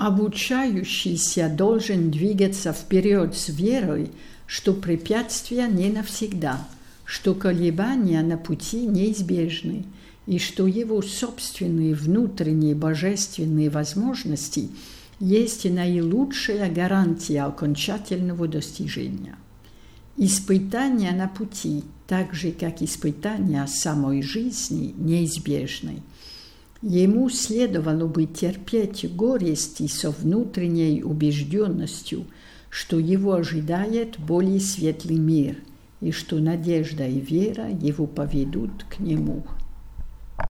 Обучающийся должен двигаться вперед с верой, что препятствия не навсегда, что колебания на пути неизбежны, и что его собственные внутренние божественные возможности есть наилучшая гарантия окончательного достижения. Испытания на пути, так же как испытания самой жизни, неизбежны. Ему следовало бы терпеть горести со внутренней убежденностью, что его ожидает более светлый мир, и что надежда и вера его поведут к нему.